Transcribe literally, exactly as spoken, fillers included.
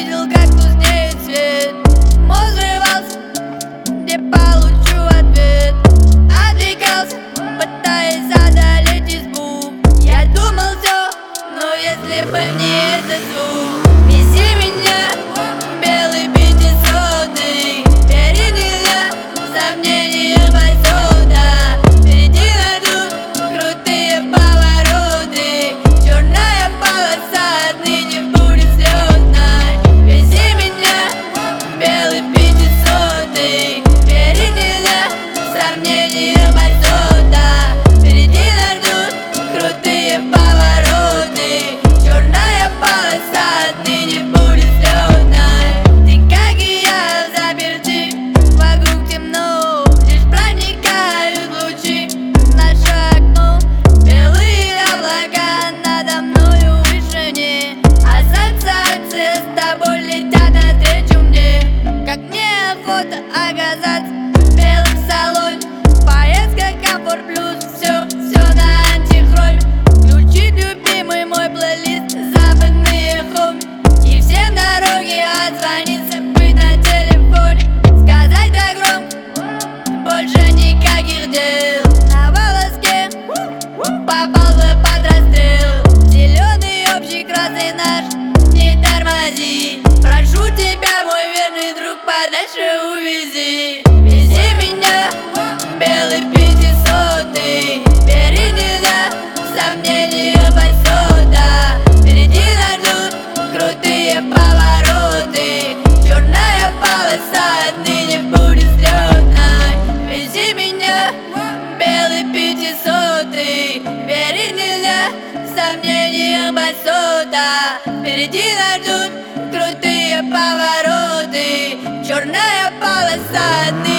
видел, как тускнеет свет. Мозг взрывался, где получу ответ. Отвлекался, пытаясь одолеть избу. Я думал все, но если бы не этот звук. Вези меня, белый пятисотый. Перед нельзя, сомнения посуда. Впереди найдут крутые повороты. Черная полоса отныне будет слезной. Вези меня, белый пятисотый. Впереди нельзя, сомнения посуда. Впереди найдут крутые повороты. Черная полоса отныне будет слезной. Ты, как и я, заперты, вокруг темно. Лишь проникают лучи в наше окно. Белые облака надо мною в вышине. Ассоциации с тобой летят навстречу мне. Как мне охота оказаться в белом салоне. Поездка комфорт плюс, все, все на антихроме. Включить любимый мой плейлист, западные хоми. И всем дороги отзвониться, быть на телефоне. Сказать да громко, больше никаких дел. На волоске попал бы под расстрел. Зеленый общий красный наш, не тормози. Прошу тебя, мой верный друг, подальше увези. Вези меня, белый пятисотый. Впереди нельзя, сомнения посуда. Впереди найдут крутые повороты. Черная полоса отныне будет слезной. Вези меня, белый пятисотый. Впереди нельзя, сомнения посуда. Впереди найдут крутые повороты. Черная полоса отныне